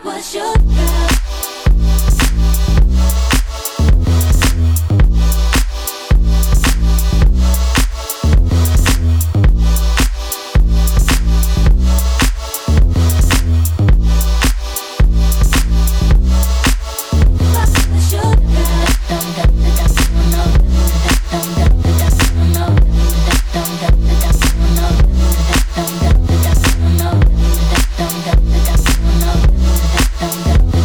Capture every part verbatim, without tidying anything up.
was your girl. Dum dum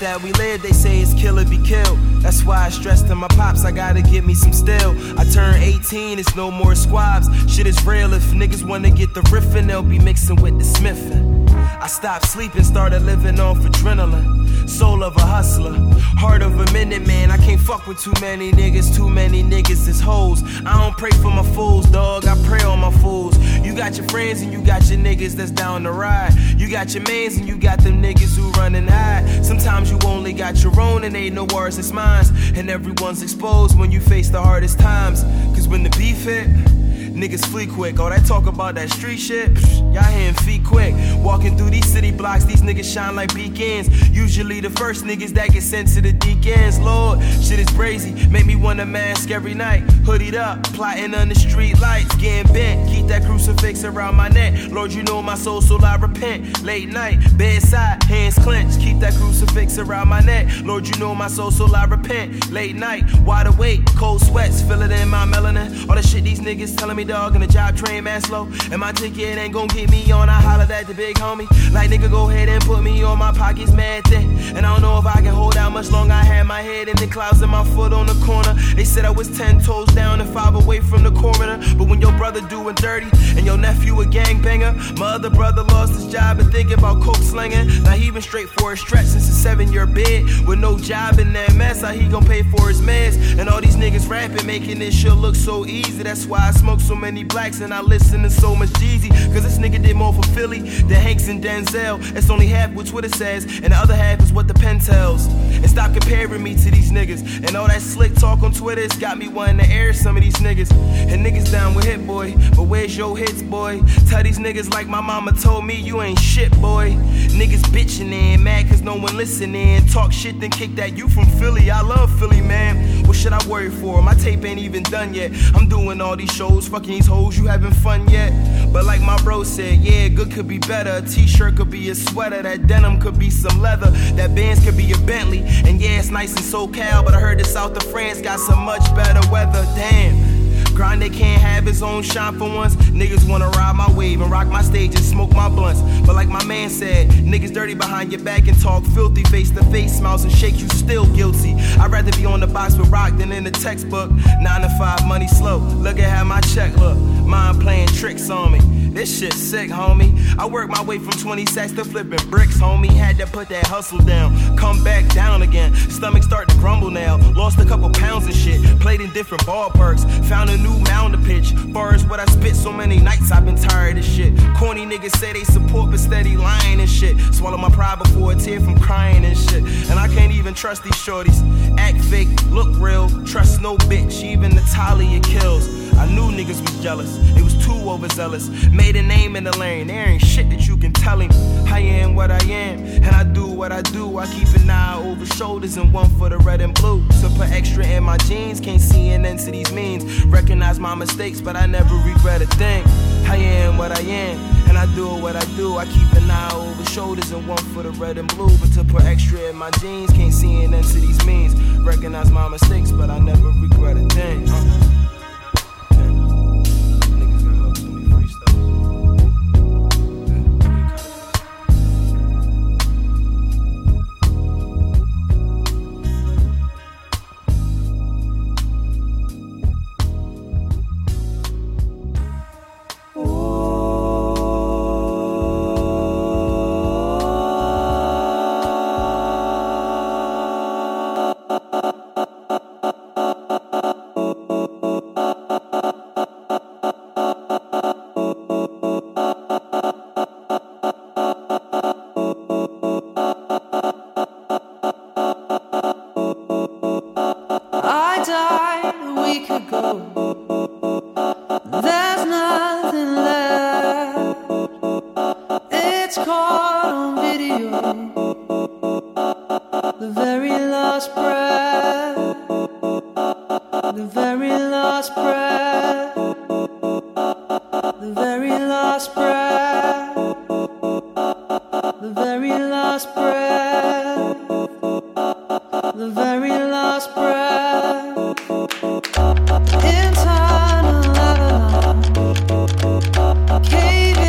that we live, they say it's kill or be killed. That's why I stress to my pops, I gotta get me some still. I turn eighteen, it's no more squabs. Shit is real, if niggas wanna get the riffin', they'll be mixing with the smithin'. I stopped sleeping, started living off adrenaline. Soul of a hustler, heart of a minute man. I can't fuck with too many niggas, too many niggas is hoes. I don't pray for my fools, dog, I pray on my fools. You got your friends and you got your niggas that's down the ride. You got your mans and you got them niggas who run and hide. Sometimes you only got your own and ain't no worse, it's mine. And everyone's exposed when you face the hardest times. Cause when the beef hit, niggas flee quick. All that talk about that street shit, psh, y'all hearing feet quick. Walking through these city blocks, these niggas shine like beacons. Usually the first niggas that get sent to the deacons. Lord, shit is crazy, make me wanna mask every night. Hoodied up, plotting on the street lights. Getting bent, keep that crucifix around my neck. Lord, you know my soul, so I repent. Late night, bedside, hands clenched. Keep that crucifix around my neck. Lord, you know my soul, so I repent. Late night, wide awake, cold sweats, feel it in my melanin. All the shit these niggas telling me, dog, and the job train man slow. And my ticket ain't gon' get me on. I hollered at the big homie, like, nigga, go ahead and put me on. My pockets mad thick, and I don't know if I can hold out much longer. I had my head in the clouds and my foot on the corner. They said I was ten toes down and five away from the coroner. But when your brother doing dirty and your nephew a gangbanger, my other brother lost his job and thinking about coke slinging. Now he been straight for a stretch since a seven-year bid with no job in that mess. How he gon' pay for his meds? And all these niggas rapping, making this shit look so easy. That's why I smoke so many blacks and I listen to so much Jeezy. Cause this nigga did more for Philly than Hanks and Denzel. It's only half what Twitter says, and the other half is what the pen tells. And stop comparing me to these niggas. And all that slick talk on Twitter, it's got me wanting to air some of these niggas. And niggas down with Hit Boy, but where's your hits, boy? Tell these niggas like my mama told me, you ain't shit, boy. Niggas bitching and mad cause no one listening. Talk shit then kick that, you from Philly. I love Philly, man. What should I worry for? My tape ain't even done yet. I'm doing all these shows, fucking these hoes, you having fun yet? But like my bro said, yeah, good could be better. A t-shirt could be a sweater, that denim could be some leather, that Benz could be a Bentley. And yeah, it's nice in SoCal, but I heard the south of France got some much better weather. Damn. Grind, they can't have his own shine for once. Niggas wanna ride my wave and rock my stage and smoke my blunts. But like my man said, niggas dirty behind your back and talk filthy. Face to face, smiles and shake, you still guilty. I'd rather be on the box with rock than in the textbook. Nine to five, money slow. Look at how my check look. Mind playing tricks on me. This shit sick, homie. I worked my way from twenty sacks to flipping bricks, homie. Had to put that hustle down, come back down again. Stomach starting to grumble now. Lost a couple pounds and shit. Played in different ballparks. Found a new mound to pitch. Far as what I spit, so many nights I've been tired of shit. Corny niggas say they support but steady lying and shit. Swallow my pride before a tear from crying and shit. And I can't even trust these shorties. Act fake, look real. Trust no bitch, even Natalia kills. I knew niggas was jealous, it was too overzealous. Made a name in the lane, there ain't shit that you can tell him. I am what I am, and I do what I do. I keep an eye over shoulders and one for the red and blue. So put extra in my jeans, can't see an end to these means. Recognize my mistakes, but I never regret a thing. I am what I am, and I do what I do. I keep an eye over shoulders and one for the red and blue. But to put extra in my jeans, can't see an end to these means. Recognize my mistakes, but I never regret a thing. uh.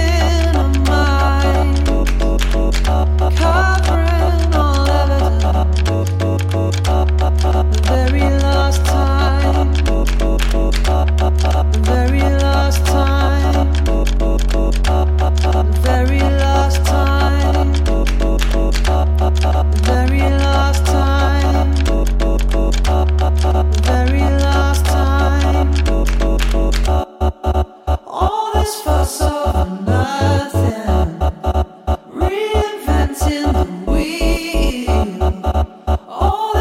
Covering all evidence.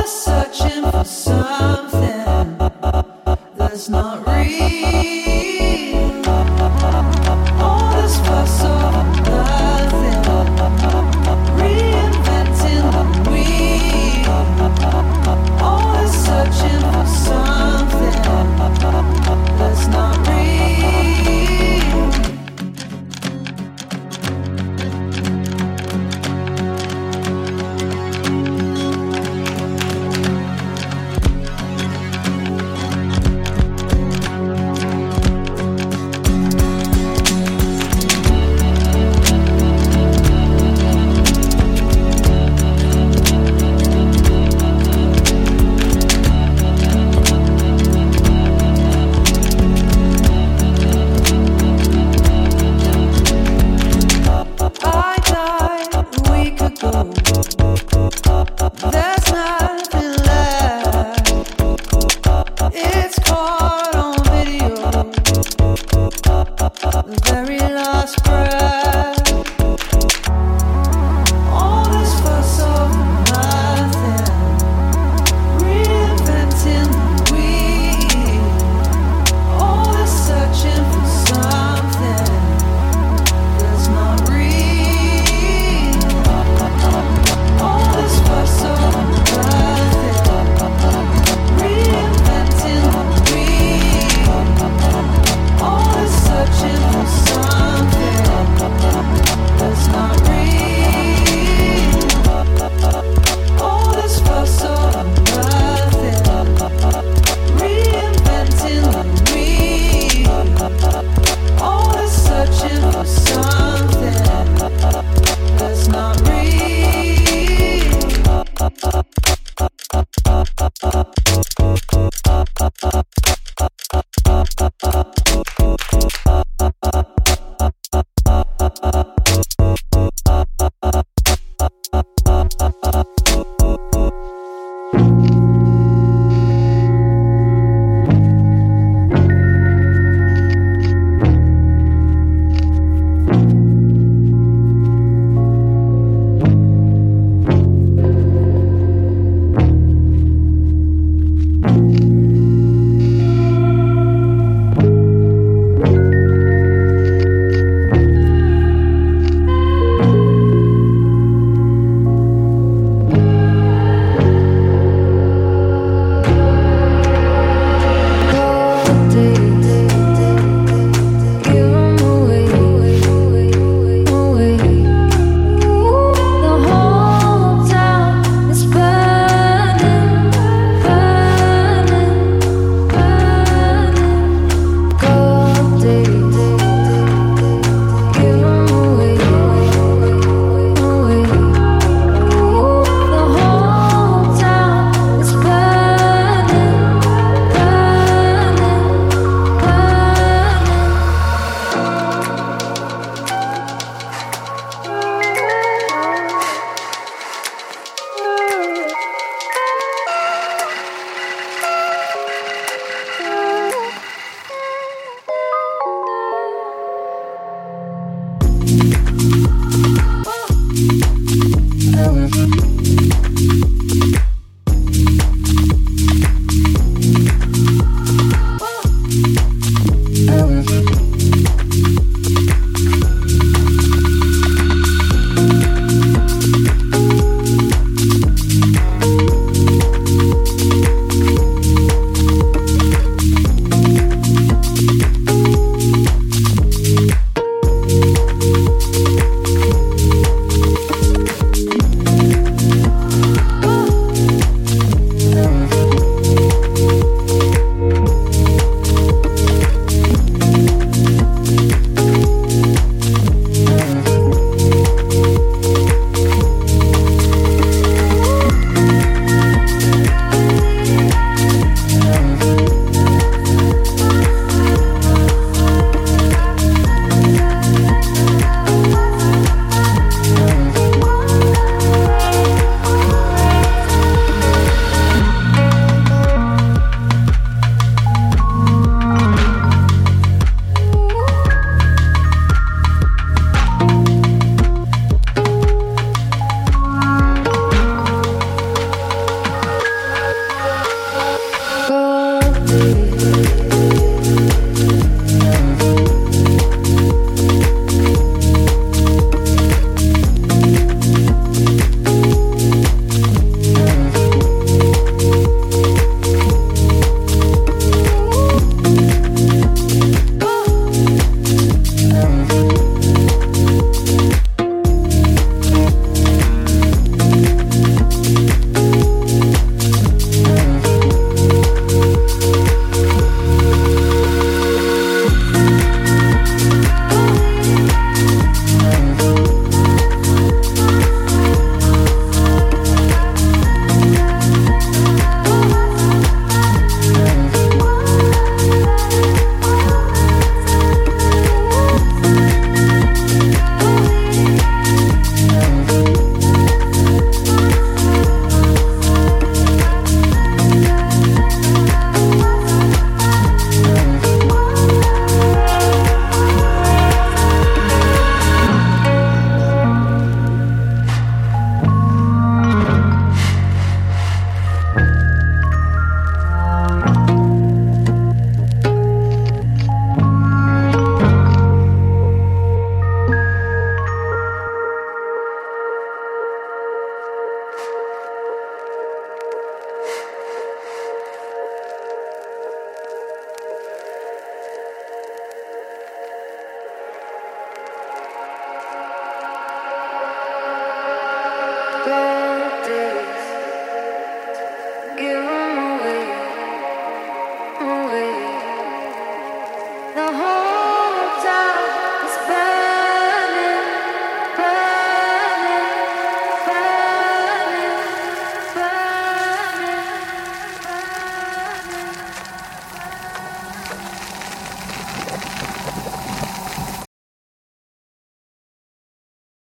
searching for something that's not real.